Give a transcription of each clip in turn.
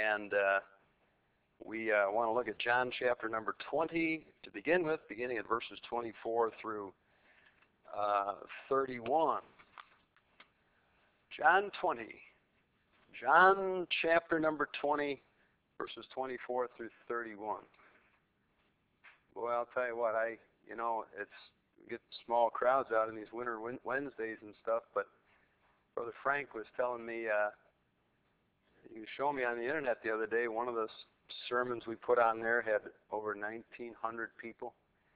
And we want to look at John chapter number 20 to begin with, beginning at verses 24 through 31. John 20. John chapter number 20, verses 24 through 31. Well, I'll tell you what, we get small crowds out in these winter Wednesdays and stuff, but Brother Frank was telling me, he was showing me on the internet the other day, one of the sermons we put on there had over 1,900 people,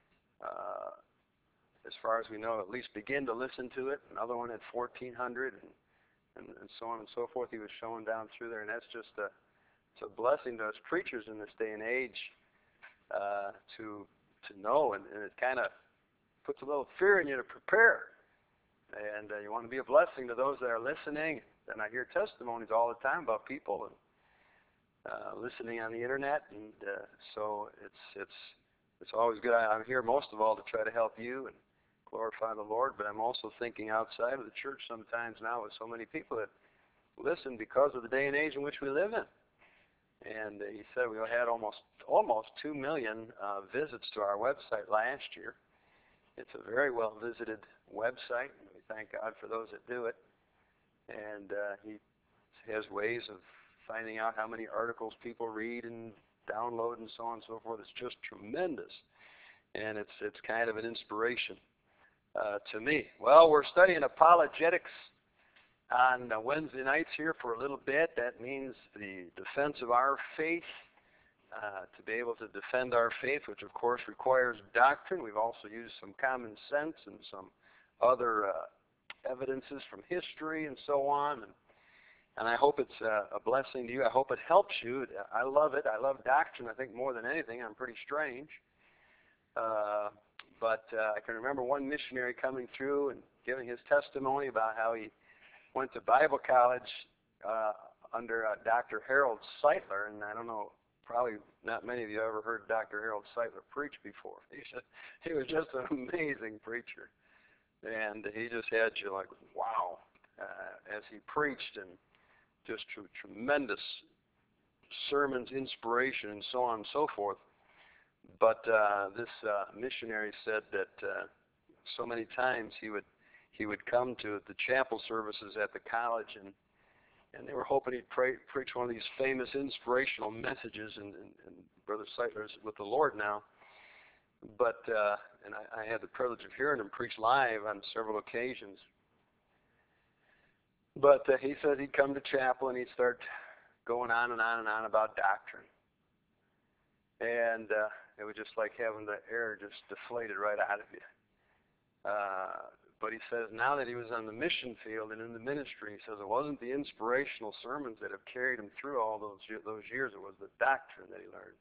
as far as we know, at least begin to listen to it. Another one had 1,400, and so on and so forth. He was showing down through there, and that's just it's a blessing to us preachers in this day and age to know, and it kind of puts a little fear in you to prepare. And you want to be a blessing to those that are listening. And I hear testimonies all the time about people listening on the internet, and so it's always good. I'm here most of all to try to help you and glorify the Lord, but I'm also thinking outside of the church sometimes now with so many people that listen because of the day and age in which we live in. And he said we had almost 2 million visits to our website last year. It's a very well visited website, and we thank God for those that do it. And he has ways of finding out how many articles people read and download and so on and so forth. It's just tremendous, and it's kind of an inspiration to me. Well, we're studying apologetics on Wednesday nights here for a little bit. That means the defense of our faith, to be able to defend our faith, which of course requires doctrine. We've also used some common sense and some other evidences from history and so on. And I hope it's a blessing to you. I hope it helps you. I love it. I love doctrine, I think, more than anything. I'm pretty strange. But I can remember one missionary coming through and giving his testimony about how he went to Bible college under Dr. Harold Sightler, and I don't know, probably not many of you ever heard Dr. Harold Sightler preach before. He was just an amazing preacher, and he just had you like, wow, as he preached, and just tremendous sermons, inspiration, and so on and so forth. But this missionary said that so many times he would come to the chapel services at the college, and they were hoping he'd preach one of these famous inspirational messages, and Brother Sightler's with the Lord now. But and I had the privilege of hearing him preach live on several occasions. But he said he'd come to chapel and he'd start going on and on and on about doctrine. And it was just like having the air just deflated right out of you. But he says now that he was on the mission field and in the ministry, he says it wasn't the inspirational sermons that have carried him through all those years. It was the doctrine that he learned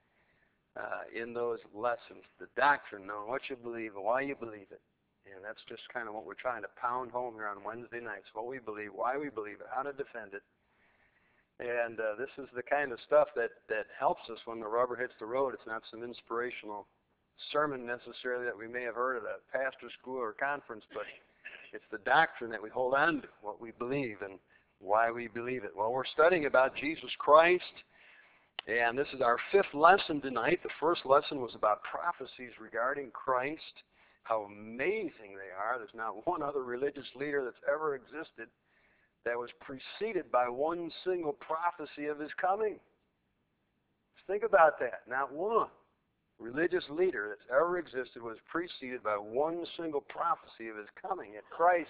in those lessons. The doctrine, knowing what you believe and why you believe it. And that's just kind of what we're trying to pound home here on Wednesday nights. What we believe, why we believe it, how to defend it. And this is the kind of stuff that helps us when the rubber hits the road. It's not some inspirational sermon necessarily that we may have heard at a pastor's school or conference, but it's the doctrine that we hold on to, what we believe and why we believe it. Well, we're studying about Jesus Christ, and this is our 5th lesson tonight. The first lesson was about prophecies regarding Christ, how amazing they are. There's not one other religious leader that's ever existed that was preceded by one single prophecy of his coming. Just think about that. Not one religious leader that's ever existed was preceded by one single prophecy of his coming. Yet Christ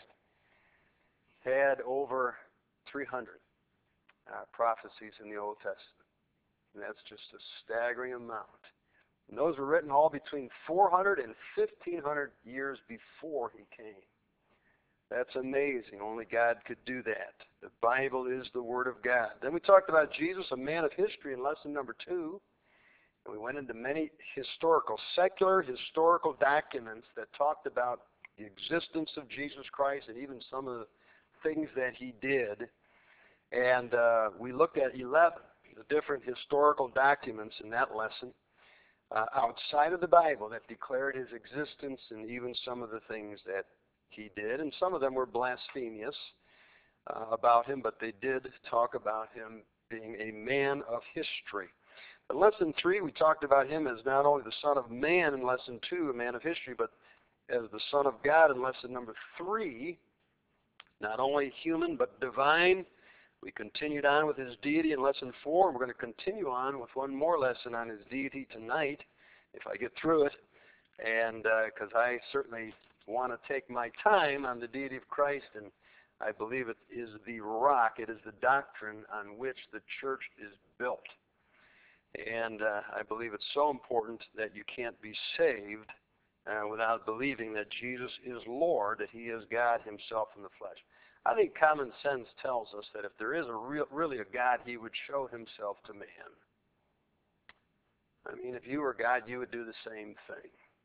had over 300 prophecies in the Old Testament. And that's just a staggering amount. And those were written all between 400 and 1,500 years before he came. That's amazing. Only God could do that. The Bible is the Word of God. Then we talked about Jesus, a man of history, in lesson number 2. And we went into many secular historical documents that talked about the existence of Jesus Christ and even some of the things that he did. And we looked at 11 the different historical documents in that lesson outside of the Bible that declared his existence and even some of the things that he did. And some of them were blasphemous about him, but they did talk about him being a man of history. In Lesson 3, we talked about him as not only the Son of Man in Lesson 2, a man of history, but as the Son of God in Lesson number 3, not only human but divine. We continued on with his deity in Lesson 4, and we're going to continue on with one more lesson on his deity tonight, if I get through it, and because I certainly want to take my time on the deity of Christ, and I believe it is the rock, it is the doctrine on which the church is built. And I believe it's so important that you can't be saved without believing that Jesus is Lord, that he is God himself in the flesh. I think common sense tells us that if there is really a God, he would show himself to man. I mean, if you were God, you would do the same thing.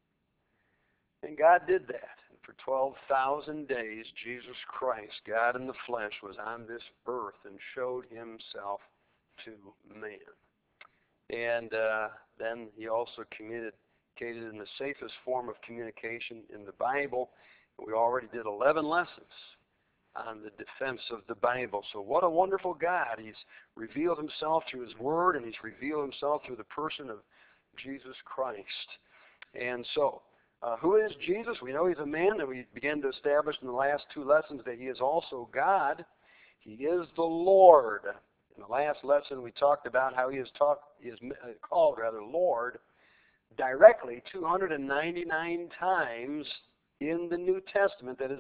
And God did that. And for 12,000 days, Jesus Christ, God in the flesh, was on this earth and showed himself to man. And then he also communicated in the safest form of communication in the Bible. We already did 11 lessons on the defense of the Bible. So what a wonderful God. He's revealed himself through his word, and he's revealed himself through the person of Jesus Christ. And so, who is Jesus? We know he's a man, and we began to establish in the last two lessons that he is also God. He is the Lord. In the last lesson, we talked about how he is called Lord directly 299 times in the New Testament. That is,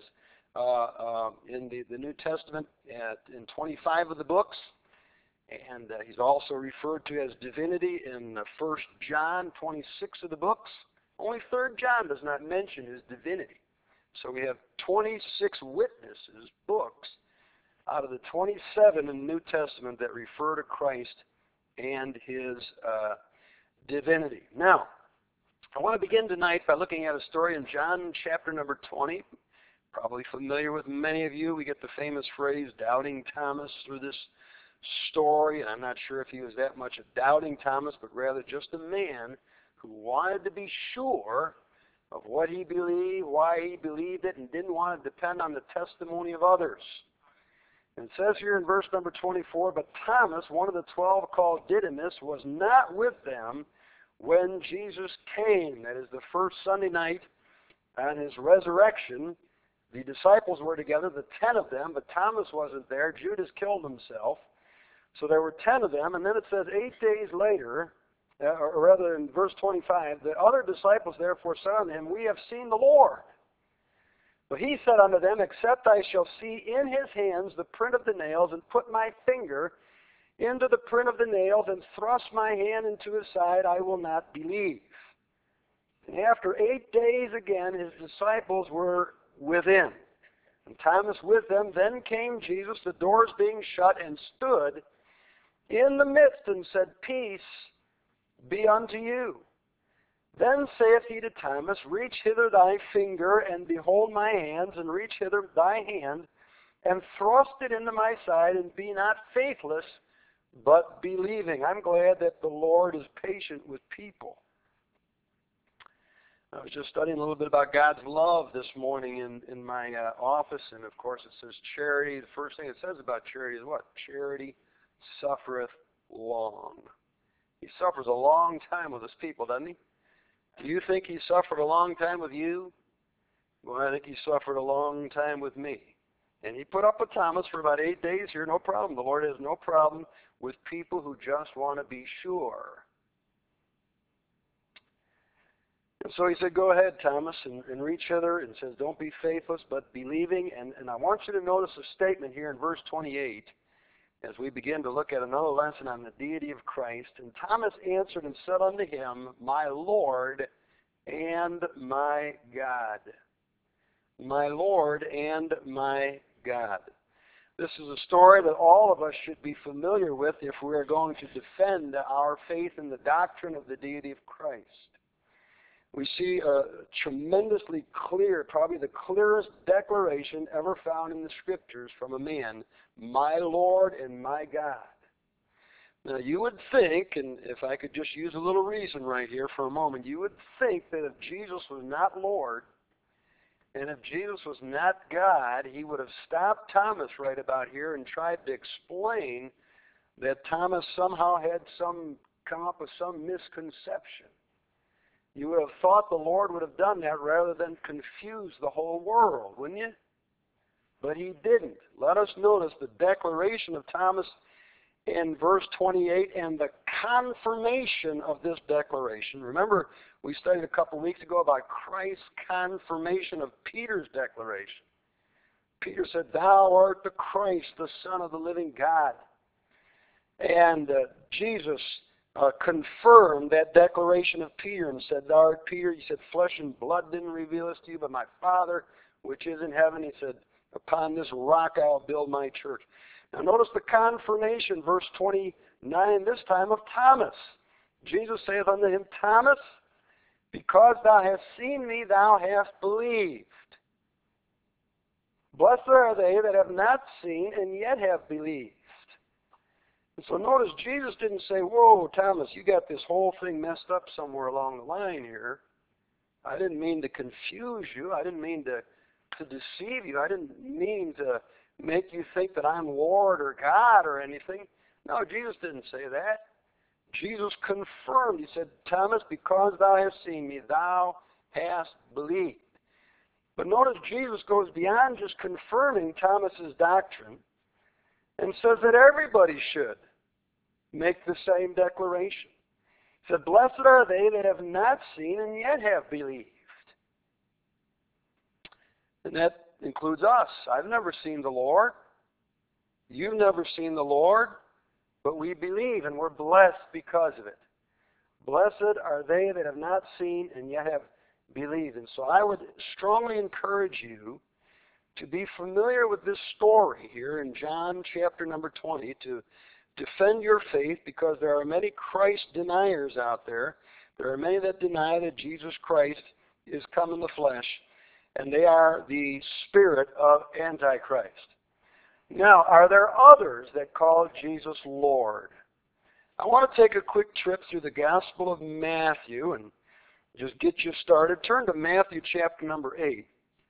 in the New Testament in 25 of the books. And he's also referred to as divinity in 1 John, 26 of the books. Only 3 John does not mention his divinity. So we have 26 witnesses, books, out of the 27 in the New Testament that refer to Christ and his divinity. Now, I want to begin tonight by looking at a story in John chapter number 20. Probably familiar with many of you. We get the famous phrase, doubting Thomas, through this story. And I'm not sure if he was that much a doubting Thomas, but rather just a man who wanted to be sure of what he believed, why he believed it, and didn't want to depend on the testimony of others. And it says here in verse number 24, but Thomas, one of the 12 called Didymus, was not with them when Jesus came. That is the first Sunday night on his resurrection. The disciples were together, the 10 of them, but Thomas wasn't there. Judas killed himself. So there were 10 of them. And then it says 8 days later, or rather in verse 25, the other disciples therefore said unto him, we have seen the Lord. But he said unto them, except I shall see in his hands the print of the nails, and put my finger into the print of the nails, and thrust my hand into his side, I will not believe. And after 8 days again, his disciples were within, and Thomas with them. Then came Jesus, the doors being shut, and stood in the midst, and said, peace be unto you. Then saith he to Thomas, reach hither thy finger, and behold my hands, and reach hither thy hand, and thrust it into my side, and be not faithless, but believing. I'm glad that the Lord is patient with people. I was just studying a little bit about God's love this morning in my office, and of course it says charity. The first thing it says about charity is what? Charity suffereth long. He suffers a long time with his people, doesn't he? Do you think he suffered a long time with you? Well, I think he suffered a long time with me. And he put up with Thomas for about 8 days here, no problem. The Lord has no problem with people who just want to be sure. And so he said, go ahead, Thomas, and reach hither, and says, don't be faithless, but believing. And I want you to notice a statement here in verse 28 as we begin to look at another lesson on the deity of Christ. And Thomas answered and said unto him, my Lord and my God. My Lord and my God. This is a story that all of us should be familiar with if we are going to defend our faith in the doctrine of the deity of Christ. We see a tremendously clear, probably the clearest declaration ever found in the Scriptures from a man, my Lord and my God. Now you would think, and if I could just use a little reason right here for a moment, you would think that if Jesus was not Lord, and if Jesus was not God, he would have stopped Thomas right about here and tried to explain that Thomas somehow had come up with some misconception. You would have thought the Lord would have done that rather than confuse the whole world, wouldn't you? But he didn't. Let us notice the declaration of Thomas in verse 28 and the confirmation of this declaration. Remember, we studied a couple weeks ago about Christ's confirmation of Peter's declaration. Peter said, "Thou art the Christ, the Son of the living God." And Jesus confirmed that declaration of Peter and said, "Thou art Peter." He said, "Flesh and blood didn't reveal this to you, but my Father which is in heaven." He said, "Upon this rock I'll build my church." Now notice the confirmation, verse 29, this time of Thomas. Jesus saith unto him, "Thomas, because thou hast seen me, thou hast believed. Blessed are they that have not seen and yet have believed." And so notice Jesus didn't say, "Whoa, Thomas, you got this whole thing messed up somewhere along the line here. I didn't mean to confuse you. I didn't mean to deceive you. I didn't mean to make you think that I'm Lord or God or anything." No, Jesus didn't say that. Jesus confirmed. He said, "Thomas, because thou hast seen me, thou hast believed." But notice Jesus goes beyond just confirming Thomas's doctrine and says that everybody should make the same declaration. He said, "Blessed are they that have not seen and yet have believed." And that includes us. I've never seen the Lord. You've never seen the Lord, but we believe and we're blessed because of it. Blessed are they that have not seen and yet have believed. And so I would strongly encourage you to be familiar with this story here in John chapter number 20, to defend your faith, because there are many Christ deniers out there. There are many that deny that Jesus Christ is come in the flesh, and they are the spirit of Antichrist. Now, are there others that call Jesus Lord? I want to take a quick trip through the Gospel of Matthew and just get you started. Turn to Matthew chapter number 8.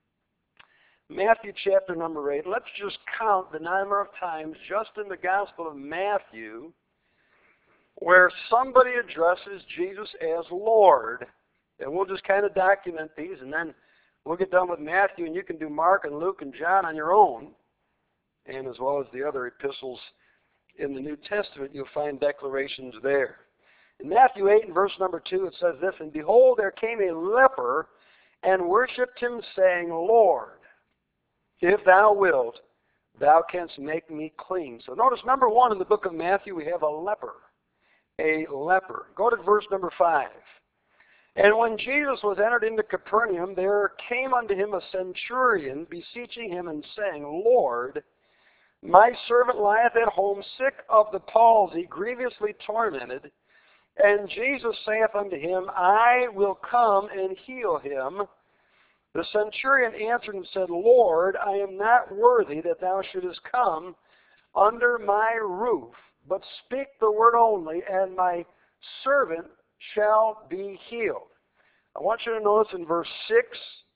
Matthew chapter number 8. Let's just count the number of times just in the Gospel of Matthew where somebody addresses Jesus as Lord. And we'll just kind of document these, and then we'll get done with Matthew, and you can do Mark and Luke and John on your own. And as well as the other epistles in the New Testament, you'll find declarations there. In Matthew 8 and verse number 2, it says this, "And behold, there came a leper and worshipped him, saying, Lord, if thou wilt, thou canst make me clean." So notice, number 1 in the book of Matthew, we have a leper. A leper. Go to verse number 5. "And when Jesus was entered into Capernaum, there came unto him a centurion, beseeching him and saying, Lord, my servant lieth at home sick of the palsy, grievously tormented. And Jesus saith unto him, I will come and heal him. The centurion answered and said, Lord, I am not worthy that thou shouldest come under my roof, but speak the word only, and my servant shall be healed." I want you to notice in verse 6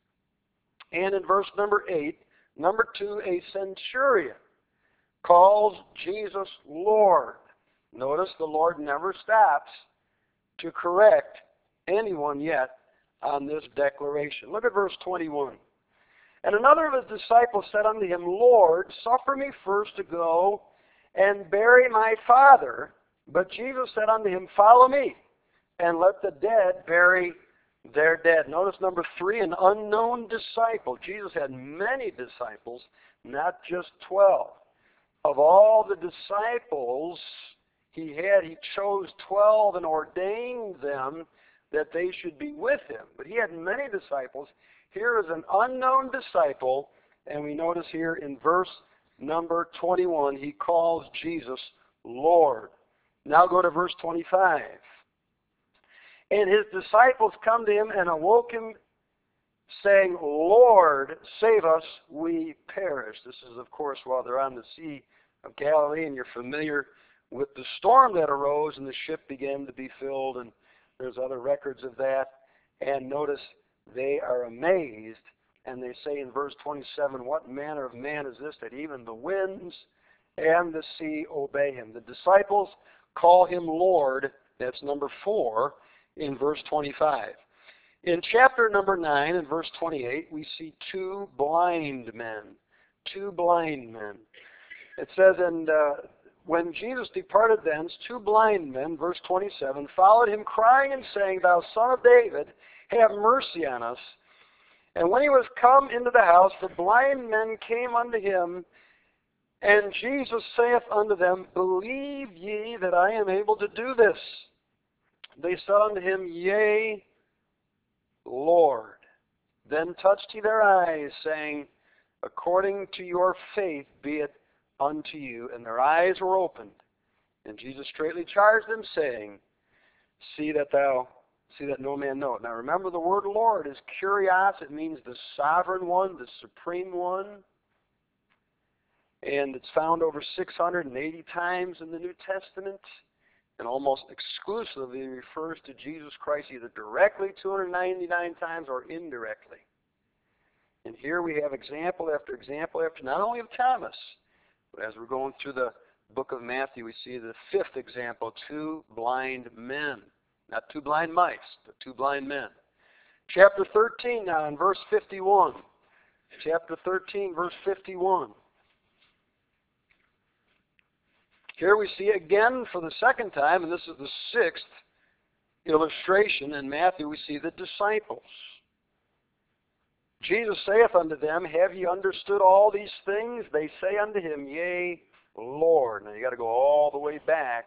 and in verse number 8, number 2, a centurion calls Jesus Lord. Notice the Lord never stops to correct anyone yet on this declaration. Look at verse 21. "And another of his disciples said unto him, Lord, suffer me first to go and bury my father. But Jesus said unto him, Follow me, and let the dead bury their dead." Notice number 3, an unknown disciple. Jesus had many disciples, not just 12. Of all the disciples he had, he chose 12 and ordained them that they should be with him. But he had many disciples. Here is an unknown disciple, and we notice here in verse number 21, he calls Jesus Lord. Now go to verse 25. "And his disciples come to him and awoke him, saying, Lord, save us, we perish." This is, of course, while they're on the Sea of Galilee, and you're familiar with the storm that arose, and the ship began to be filled, and there's other records of that. And notice they are amazed, and they say in verse 27, "What manner of man is this, that even the winds and the sea obey him. The disciples call him Lord. That's number 4 in verse 25. In chapter number 9 and verse 28, we see 2 blind men. 2 blind men. It says, and when Jesus departed thence, 2 blind men, verse 27, followed him, crying and saying, Thou Son of David, have mercy on us. And when he was come into the house, the blind men came unto him, and Jesus saith unto them, Believe ye that I am able to do this? They said unto him, Yea, Lord. Then touched he their eyes, saying, According to your faith be it unto you. And their eyes were opened. And Jesus straightly charged them, saying, See that no man know it. Now remember, the word Lord is kurios. It means the sovereign one, the supreme one. And it's found over 680 times in the New Testament, and almost exclusively refers to Jesus Christ either directly 299 times or indirectly. And here we have example after example after, not only of Thomas, but as we're going through the book of Matthew, we see the 5th example, 2 blind men. Not 2 blind mice, but 2 blind men. Chapter 13 now in verse 51. Chapter 13, verse 51. Here we see again for the second time, and this is the 6th illustration in Matthew, we see the disciples. Jesus saith unto them, Have ye understood all these things? They say unto him, Yea, Lord. Now you got to go all the way back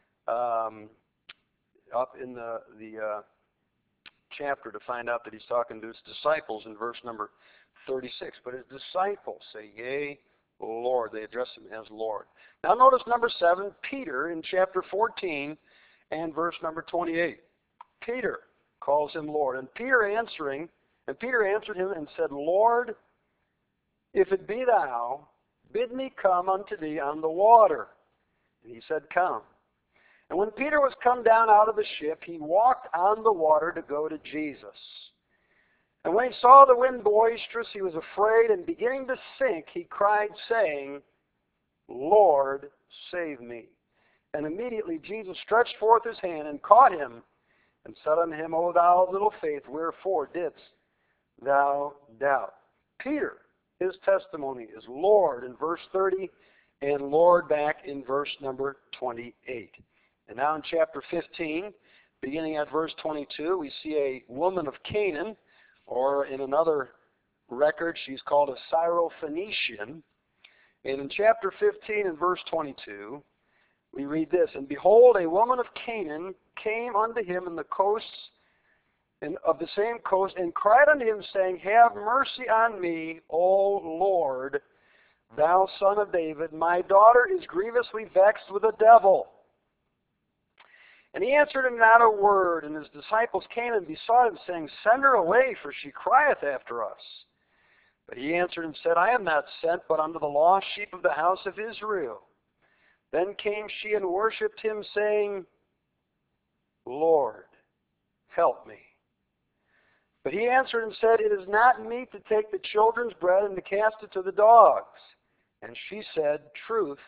up in the chapter to find out that he's talking to his disciples in verse number 36. But his disciples say, Yea, Lord. They address him as Lord. Now notice number 7, Peter in chapter 14 and verse number 28. Peter calls him Lord. And Peter answered him and said, Lord, if it be thou, bid me come unto thee on the water. And he said, Come. And when Peter was come down out of the ship, he walked on the water to go to Jesus. And when he saw the wind boisterous, he was afraid, and beginning to sink, he cried, saying, Lord, save me. And immediately Jesus stretched forth his hand and caught him, and said unto him, O thou of little faith, wherefore didst thou doubt? Peter, his testimony is Lord in verse 30, and Lord back in verse number 28. And now in chapter 15, beginning at verse 22, we see a woman of Canaan, or in another record, she's called a Syrophoenician. And in chapter 15 and verse 22, we read this, And behold, a woman of Canaan came unto him in the coasts of the same coast, and cried unto him, saying, Have mercy on me, O Lord, thou Son of David. My daughter is grievously vexed with a devil. And he answered him not a word. And his disciples came and besought him, saying, Send her away, for she crieth after us. But he answered and said, I am not sent but unto the lost sheep of the house of Israel. Then came she and worshipped him, saying, Lord, help me. But he answered and said, It is not meet to take the children's bread and to cast it to the dogs. And she said, Truth,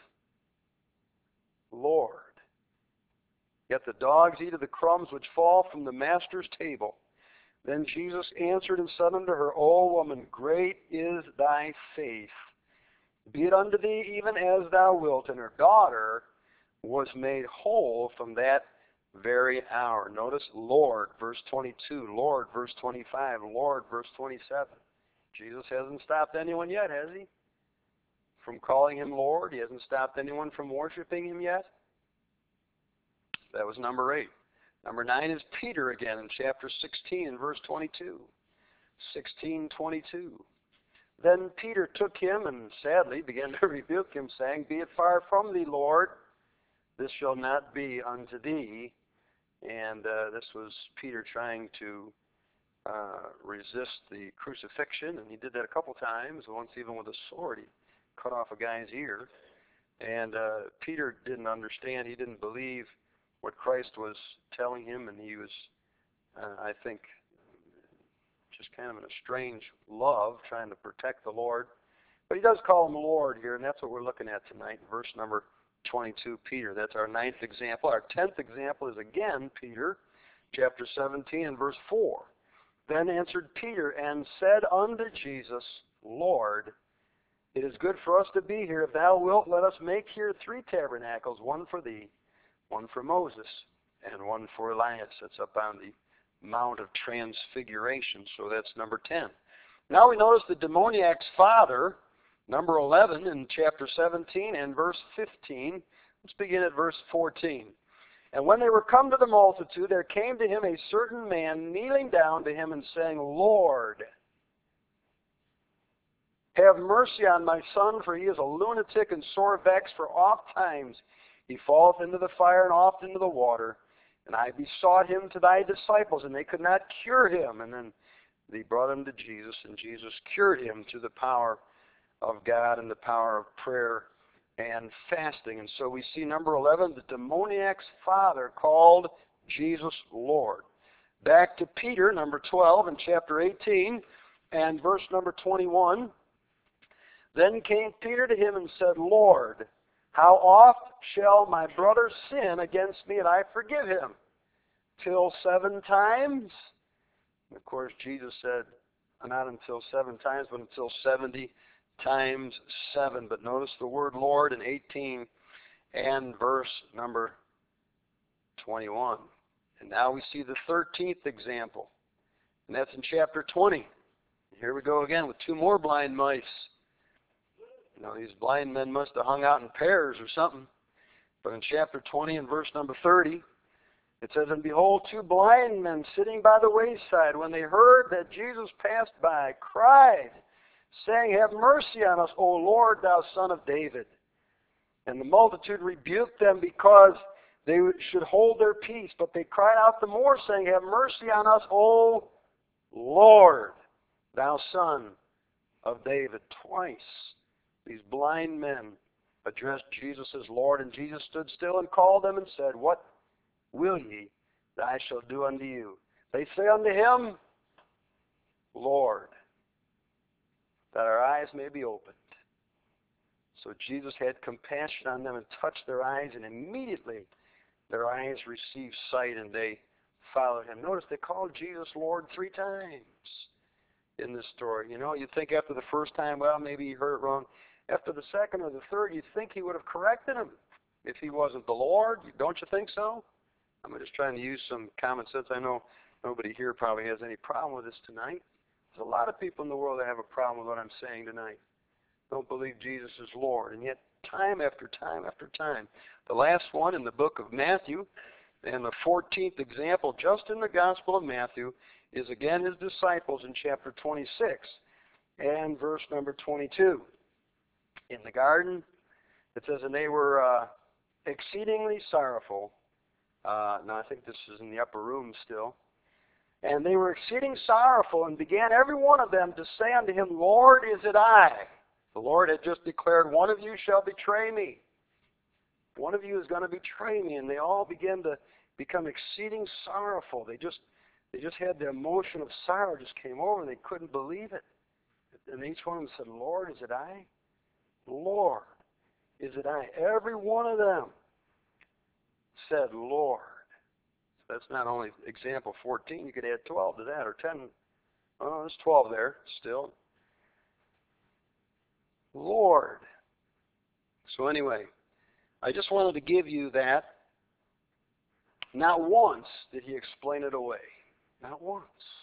Lord. Yet the dogs eat of the crumbs which fall from the master's table. Then Jesus answered and said unto her, O woman, great is thy faith. Be it unto thee even as thou wilt. And her daughter was made whole from that very hour. Notice Lord, verse 22. Lord, verse 25. Lord, verse 27. Jesus hasn't stopped anyone yet, has he? From calling him Lord. He hasn't stopped anyone from worshiping him yet. That was number 8. Number 9 is Peter again in chapter 16 and verse 22. 16:22. Then Peter took him and sadly began to rebuke him, saying, Be it far from thee, Lord, this shall not be unto thee. And this was Peter trying to resist the crucifixion, and he did that a couple times, once even with a sword. He cut off a guy's ear. And Peter didn't understand. He didn't believe what Christ was telling him, and he was, I think, just kind of in a strange love, trying to protect the Lord. But he does call him Lord here, and that's what we're looking at tonight, verse number 22, Peter. That's our 9th example. Our 10th example is again Peter, chapter 17 and verse 4. Then answered Peter and said unto Jesus, Lord, it is good for us to be here. If thou wilt, let us make here 3 tabernacles, one for thee, one for Moses, and one for Elias. That's up on the Mount of Transfiguration, so that's number 10. Now we notice the demoniac's father, number 11 in chapter 17 and verse 15. Let's begin at verse 14. And when they were come to the multitude, there came to him a certain man kneeling down to him and saying, Lord, have mercy on my son, for he is a lunatic and sore vexed, for oft times he falleth into the fire and oft into the water. And I besought him to thy disciples, and they could not cure him. And then they brought him to Jesus, and Jesus cured him through the power of God and the power of prayer and fasting. And so we see number 11, the demoniac's father called Jesus Lord. Back to Peter, number 12 in chapter 18 and verse number 21. Then came Peter to him and said, Lord, how oft shall my brother sin against me and I forgive him? Till 7 times? And of course, Jesus said, not until 7 times, but until 70 times 7. But notice the word Lord in 18 and verse number 21. And now we see the 13th example. And that's in chapter 20. Here we go again with 2 more blind mice. You know, these blind men must have hung out in pairs or something. But in chapter 20 and verse number 30, it says, And behold, 2 blind men sitting by the wayside, when they heard that Jesus passed by, cried, saying, Have mercy on us, O Lord, thou Son of David. And the multitude rebuked them because they should hold their peace. But they cried out the more, saying, Have mercy on us, O Lord, thou Son of David. Twice these blind men addressed Jesus as Lord, and Jesus stood still and called them and said, What will ye that I shall do unto you? They say unto him, Lord, that our eyes may be opened. So Jesus had compassion on them and touched their eyes, and immediately their eyes received sight, and they followed him. Notice they called Jesus Lord 3 times in this story. You know, you'd think after the first time, well, maybe he heard it wrong. After the second or the third, you'd think he would have corrected him if he wasn't the Lord. Don't you think so? I'm just trying to use some common sense. I know nobody here probably has any problem with this tonight. There's a lot of people in the world that have a problem with what I'm saying tonight. Don't believe Jesus is Lord. And yet, time after time after time. The last one in the book of Matthew, and the 14th example just in the Gospel of Matthew, is again his disciples in chapter 26 and verse number 22. In the garden, it says, And they were exceedingly sorrowful. Now, I think this is in the upper room still. And they were exceeding sorrowful, and began every one of them to say unto him, Lord, is it I? The Lord had just declared, One of you shall betray me. One of you is going to betray me. And they all began to become exceeding sorrowful. They just had the emotion of sorrow just came over, and they couldn't believe it. And each one of them said, Lord, is it I? Lord, is it I? Every one of them said, Lord. So that's not only example 14. You could add 12 to that, or 10. Oh, there's 12 there still. Lord. So anyway, I just wanted to give you that. Not once did he explain it away. Not once.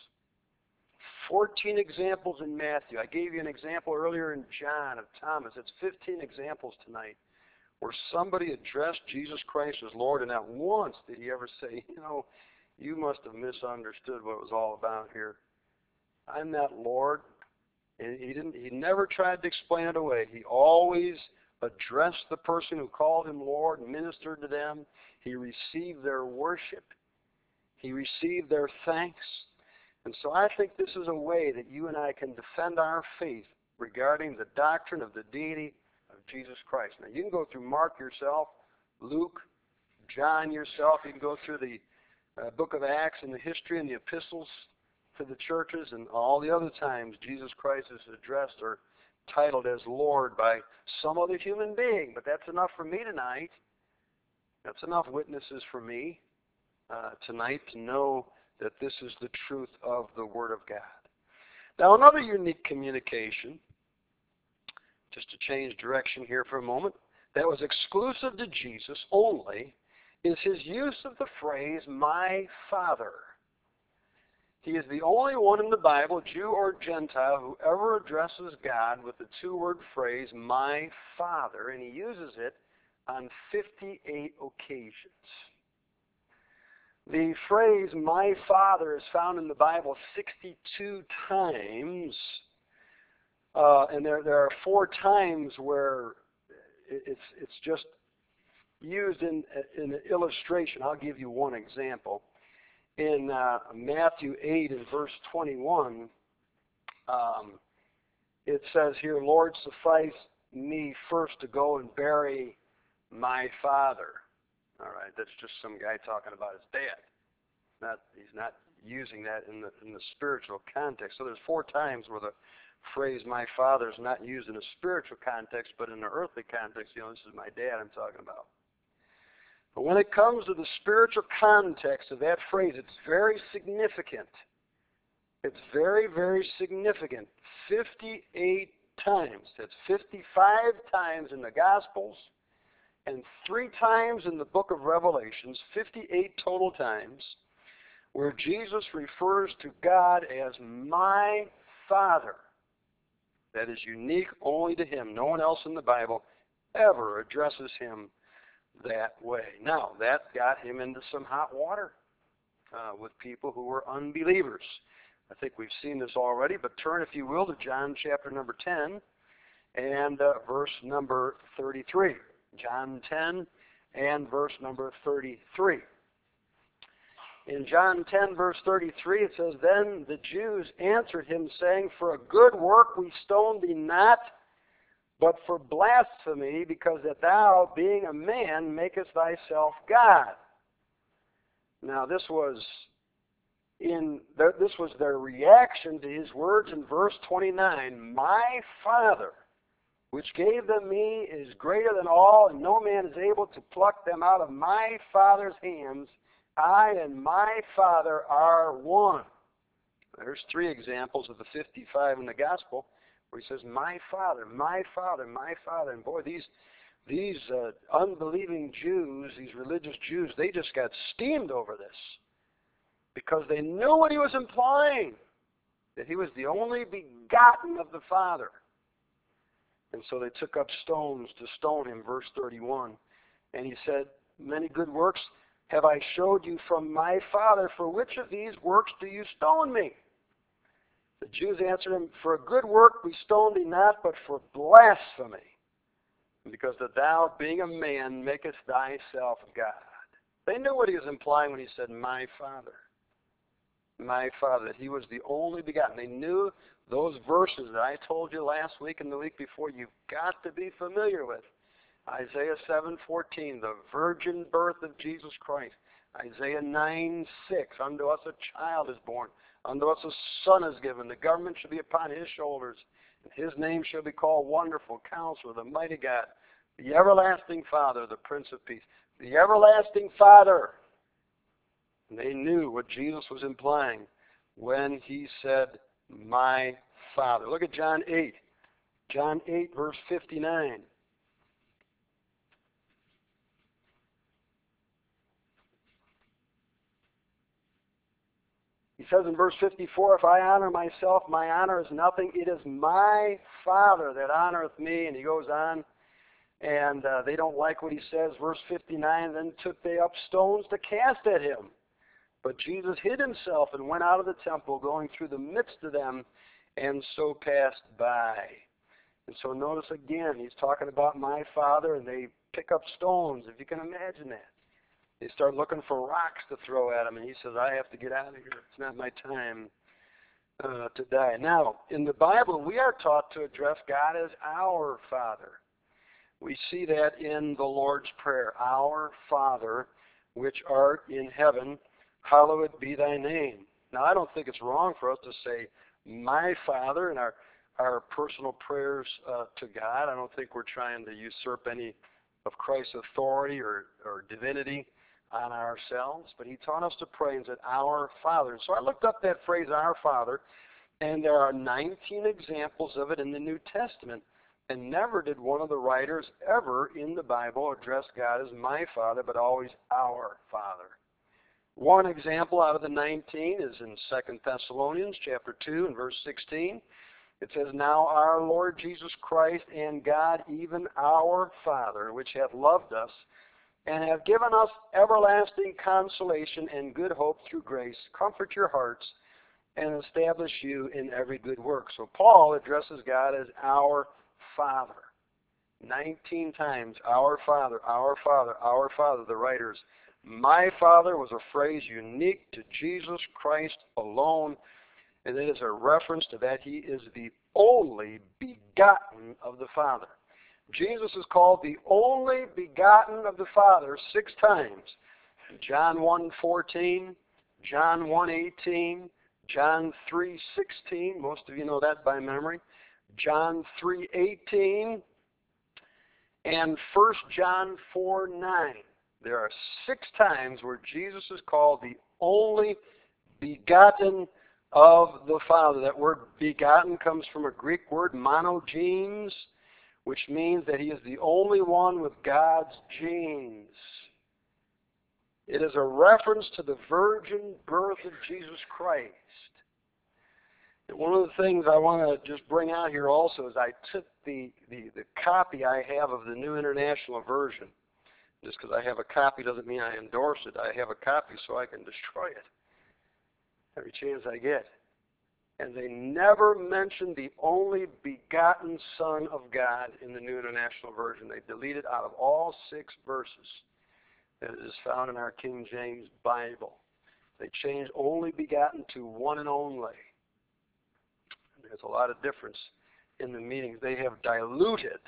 14 examples in Matthew. I gave you an example earlier in John of Thomas. It's 15 examples tonight where somebody addressed Jesus Christ as Lord, and not once did he ever say, you know, you must have misunderstood what it was all about here. I'm not Lord. And he never tried to explain it away. He always addressed the person who called him Lord, ministered to them. He received their worship. He received their thanks. And so I think this is a way that you and I can defend our faith regarding the doctrine of the deity of Jesus Christ. Now, you can go through Mark yourself, Luke, John yourself. You can go through the book of Acts and the history and the epistles to the churches, and all the other times Jesus Christ is addressed or titled as Lord by some other human being. But that's enough for me tonight. That's enough witnesses for me tonight to know that this is the truth of the Word of God. Now, another unique communication, just to change direction here for a moment, that was exclusive to Jesus only, is his use of the phrase, my Father. He is the only one in the Bible, Jew or Gentile, who ever addresses God with the two-word phrase, my Father, and he uses it on 58 occasions. The phrase, my Father, is found in the Bible 62 times, and there are 4 times where it's just used in an illustration. I'll give you one example. In Matthew 8 and verse 21, it says here, Lord, suffice me first to go and bury my father. All right, that's just some guy talking about his dad. He's not using that in the spiritual context. So there's 4 times where the phrase my father is not used in a spiritual context, but in an earthly context, this is my dad I'm talking about. But when it comes to the spiritual context of that phrase, it's very significant. It's very, very significant. 58 times. That's 55 times in the Gospels and 3 times in the book of Revelations, 58 total times, where Jesus refers to God as my Father. That is unique only to him. No one else in the Bible ever addresses him that way. Now, that got him into some hot water with people who were unbelievers. I think we've seen this already, but turn, if you will, to John chapter number 10 and verse number 33. John 10 and verse number 33. In John 10, verse 33, it says, Then the Jews answered him, saying, For a good work we stone thee not, but for blasphemy, because that thou, being a man, makest thyself God. Now, this was their reaction to his words in verse 29. My Father, which gave them me, is greater than all, and no man is able to pluck them out of my Father's hands. I and my Father are one. There's 3 examples of the 55 in the Gospel where he says, my Father, my Father, my Father. And boy, these unbelieving Jews, these religious Jews, they just got steamed over this because they knew what he was implying, that he was the only begotten of the Father. And so they took up stones to stone him, verse 31. And he said, Many good works have I showed you from my Father. For which of these works do you stone me? The Jews answered him, For a good work we stone thee not, but for blasphemy, because that thou, being a man, makest thyself God. They knew what he was implying when he said, my Father. My Father, that he was the only begotten. They knew those verses that I told you last week and the week before you've got to be familiar with. Isaiah 7:14, the virgin birth of Jesus Christ. Isaiah 9:6, unto us a child is born. Unto us a son is given. The government shall be upon his shoulders. And his name shall be called Wonderful, Counselor, the Mighty God, the Everlasting Father, the Prince of Peace. The Everlasting Father. And they knew what Jesus was implying when he said, my Father. Look at John 8. John 8, verse 59. He says in verse 54, If I honor myself, my honor is nothing. It is my Father that honoreth me. And he goes on, and they don't like what he says. Verse 59, Then took they up stones to cast at him. But Jesus hid himself and went out of the temple, going through the midst of them, and so passed by. And so notice again, he's talking about my Father, and they pick up stones, if you can imagine that. They start looking for rocks to throw at him, and he says, I have to get out of here. It's not my time to die. Now, in the Bible, we are taught to address God as our Father. We see that in the Lord's Prayer. Our Father, which art in heaven, hallowed be thy name. Now, I don't think it's wrong for us to say, my Father, and our our personal prayers to God. I don't think we're trying to usurp any of Christ's authority or divinity on ourselves, but he taught us to pray and said, Our Father. And so I looked up that phrase, Our Father, and there are 19 examples of it in the New Testament, and never did one of the writers ever in the Bible address God as my Father, but always Our Father. One example out of the 19 is in 2 Thessalonians chapter 2 and verse 16. It says, Now our Lord Jesus Christ and God, even our Father, which hath loved us, and have given us everlasting consolation and good hope through grace, comfort your hearts and establish you in every good work. So Paul addresses God as our Father. 19 times, our Father, our Father, our Father. The writers, my Father was a phrase unique to Jesus Christ alone, and it is a reference to that he is the only begotten of the Father. Jesus is called the only begotten of the Father 6 times. John 1:14, John 1:18, John 3:16, most of you know that by memory, John 3:18, and 1 John 4:9. There are 6 times where Jesus is called the only begotten of the Father. That word begotten comes from a Greek word, monogenes, which means that he is the only one with God's genes. It is a reference to the virgin birth of Jesus Christ. And one of the things I want to just bring out here also is I took the copy I have of the New International Version. Just because I have a copy doesn't mean I endorse it. I have a copy so I can destroy it every chance I get. And they never mention the only begotten Son of God in the New International Version. They deleted out of all 6 verses that is found in our King James Bible. They changed only begotten to one and only. There's a lot of difference in the meanings. They have diluted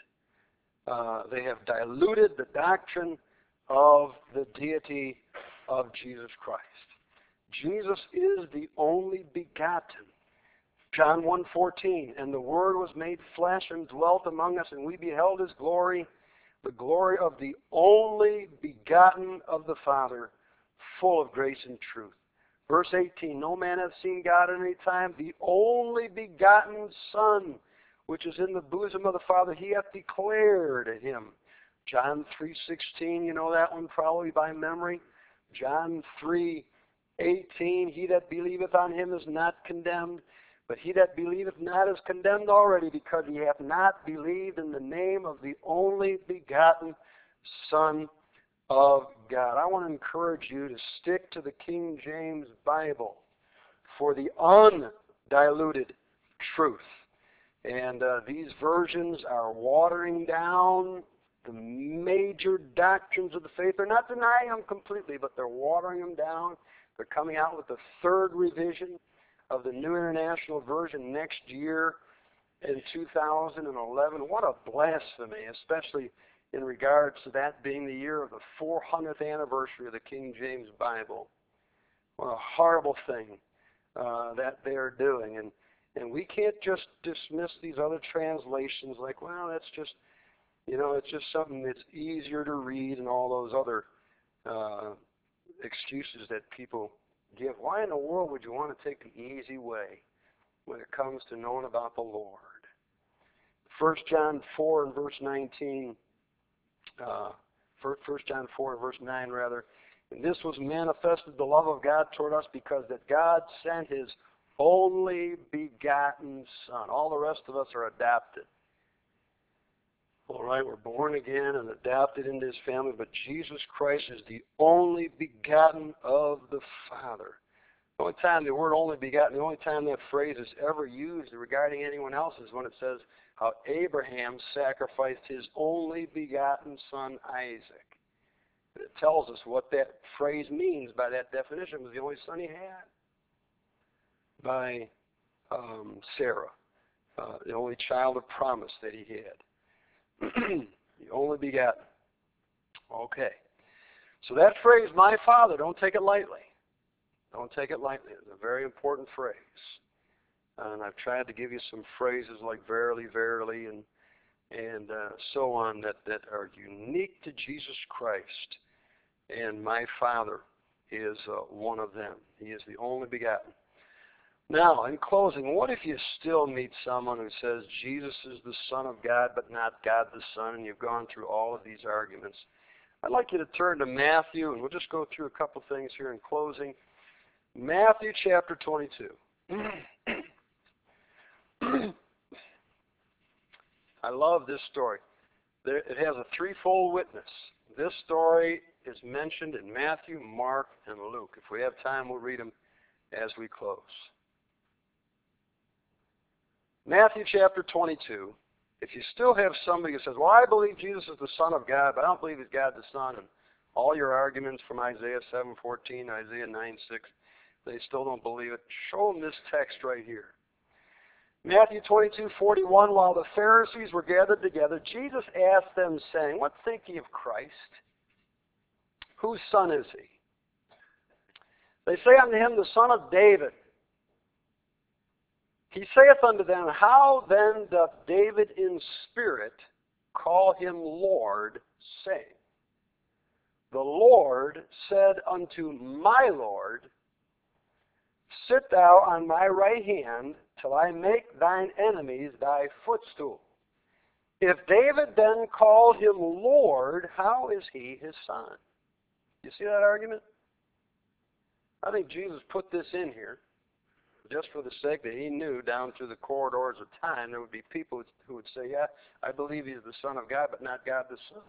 the doctrine of the deity of Jesus Christ. Jesus is the only begotten. John 1:14, and the Word was made flesh and dwelt among us, and we beheld his glory, the glory of the only begotten of the Father, full of grace and truth. Verse 18, no man hath seen God at any time, the only begotten Son, which is in the bosom of the Father, he hath declared him. John 3:16, you know that one probably by memory. John 3:18, he that believeth on him is not condemned, but he that believeth not is condemned already, because he hath not believed in the name of the only begotten Son of God. I want to encourage you to stick to the King James Bible for the undiluted truth. And these versions are watering down the major doctrines of the faith. They're not denying them completely, but they're watering them down. They're coming out with the 3rd revision of the New International Version next year in 2011. What a blasphemy, especially in regards to that being the year of the 400th anniversary of the King James Bible. What a horrible thing that they're doing. And we can't just dismiss these other translations like, well, that's just, it's just something that's easier to read, and all those other excuses that people give. Why in the world would you want to take the easy way when it comes to knowing about the Lord? 1 John 4 and verse 19, 1 John 4 and verse 9 rather, and this was manifested the love of God toward us, because that God sent his only begotten Son. All the rest of us are adopted. All right, we're born again and adopted into his family, but Jesus Christ is the only begotten of the Father. The only time the word only begotten, the only time that phrase is ever used regarding anyone else is when it says how Abraham sacrificed his only begotten son Isaac. It tells us what that phrase means by that definition. It was the only son he had by Sarah, the only child of promise that he had. The only begotten. Okay. So that phrase, my Father, don't take it lightly. Don't take it lightly. It's a very important phrase. And I've tried to give you some phrases like verily, verily, and so on that are unique to Jesus Christ. And my Father is one of them. He is the only begotten. Now, in closing, what if you still meet someone who says Jesus is the Son of God, but not God the Son, and you've gone through all of these arguments? I'd like you to turn to Matthew, and we'll just go through a couple things here in closing. Matthew chapter 22. I love this story. It has a threefold witness. This story is mentioned in Matthew, Mark, and Luke. If we have time, we'll read them as we close. Matthew chapter 22. If you still have somebody who says, well, I believe Jesus is the Son of God, but I don't believe he's God the Son, and all your arguments from Isaiah 7:14, Isaiah 9:6, they still don't believe it, show them this text right here. Matthew 22:41, while the Pharisees were gathered together, Jesus asked them, saying, what think ye of Christ? Whose son is he? They say unto him, the son of David. He saith unto them, how then doth David in spirit call him Lord, saying, the Lord said unto my Lord, sit thou on my right hand till I make thine enemies thy footstool. If David then called him Lord, how is he his son? You see that argument? I think Jesus put this in here just for the sake that he knew down through the corridors of time there would be people who would say, yeah, I believe he's the Son of God, but not God the Son.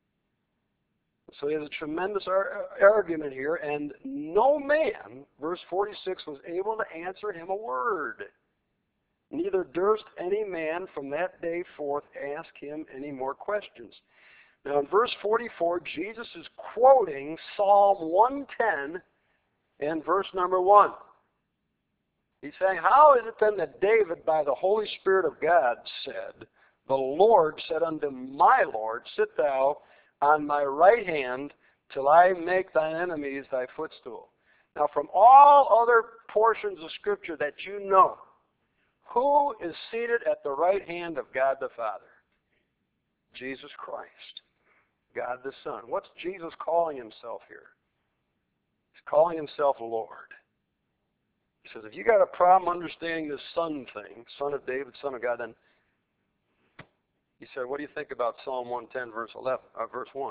So he has a tremendous argument here, and no man, verse 46, was able to answer him a word. Neither durst any man from that day forth ask him any more questions. Now in verse 44, Jesus is quoting Psalm 110 and verse number 1. He's saying, how is it then that David, by the Holy Spirit of God, said, the Lord said unto my Lord, sit thou on my right hand till I make thine enemies thy footstool. Now from all other portions of Scripture that you know, who is seated at the right hand of God the Father? Jesus Christ, God the Son. What's Jesus calling himself here? He's calling himself Lord. He says, if you got a problem understanding this son thing, son of David, son of God, then he said, what do you think about Psalm 110, verse 1?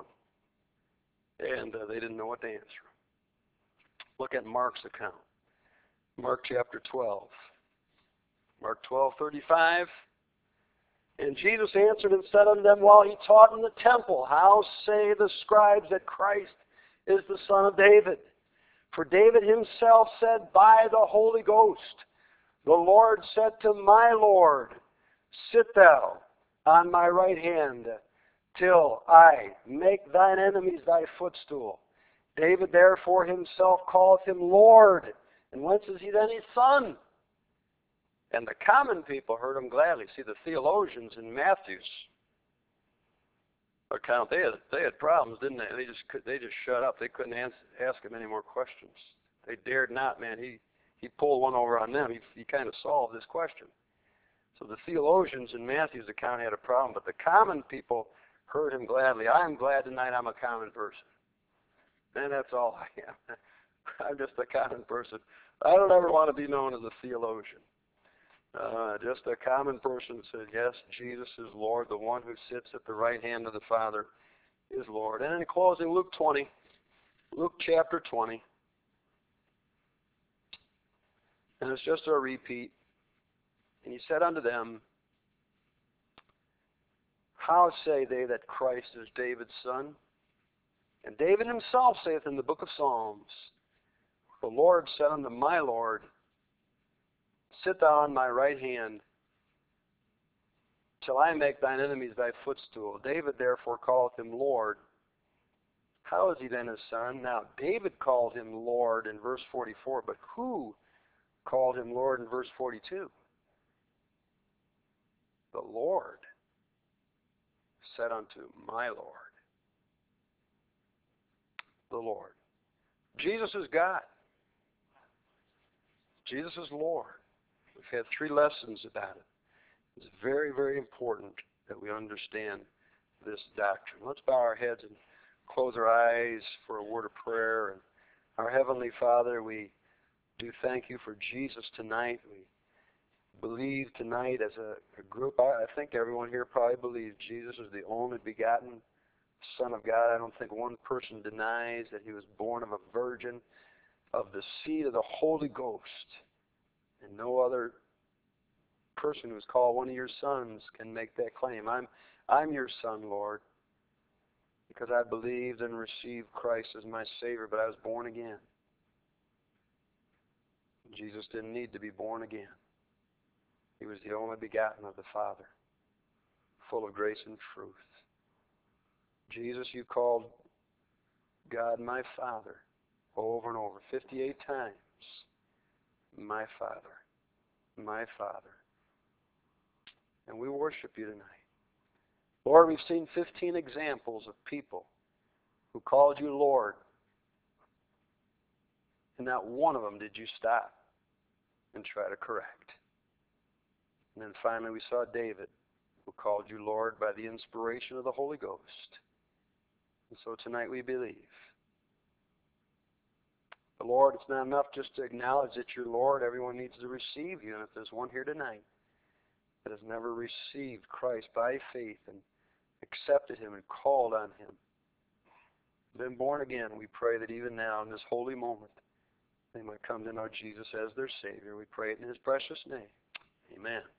And they didn't know what to answer. Look at Mark's account. Mark chapter 12. Mark 12:35. And Jesus answered and said unto them while he taught in the temple, how say the scribes that Christ is the Son of David? For David himself said by the Holy Ghost, the Lord said to my Lord, sit thou on my right hand till I make thine enemies thy footstool. David therefore himself calleth him Lord. And whence is he then his son? And the common people heard him gladly. See, the theologians in Matthew's account, they had problems, didn't they? They just shut up. They couldn't ask him any more questions. They dared not, man. He pulled one over on them. He kind of solved this question. So the theologians in Matthew's account had a problem, but the common people heard him gladly. I am glad tonight I'm a common person. And that's all I am. I'm just a common person. I don't ever want to be known as a theologian. Just a common person says, yes, Jesus is Lord. The one who sits at the right hand of the Father is Lord. And in closing, Luke 20. Luke chapter 20. And it's just a repeat. And he said unto them, how say they that Christ is David's son? And David himself saith in the book of Psalms, the Lord said unto my Lord, sit thou on my right hand till I make thine enemies thy footstool. David therefore calleth him Lord. How is he then his son? Now David called him Lord in verse 44, but who called him Lord in verse 42? The Lord said unto my Lord. The Lord. Jesus is God. Jesus is Lord. We've had 3 lessons about it. It's very, very important that we understand this doctrine. Let's bow our heads and close our eyes for a word of prayer. And our Heavenly Father, we do thank you for Jesus tonight. We believe tonight as a group, I think everyone here probably believes Jesus is the only begotten Son of God. I don't think one person denies that he was born of a virgin, of the seed of the Holy Ghost. And no other person who's called one of your sons can make that claim. I'm your son, Lord, because I believed and received Christ as my Savior, but I was born again. Jesus didn't need to be born again. He was the only begotten of the Father, full of grace and truth. Jesus, you called God my Father over and over, 58 times. My Father, my Father. And we worship you tonight. Lord, we've seen 15 examples of people who called you Lord, and not one of them did you stop and try to correct. And then finally we saw David, who called you Lord by the inspiration of the Holy Ghost. And so tonight we believe. But Lord, it's not enough just to acknowledge that you're Lord. Everyone needs to receive you. And if there's one here tonight that has never received Christ by faith and accepted him and called on him, been born again, we pray that even now in this holy moment they might come to know Jesus as their Savior. We pray it in his precious name. Amen.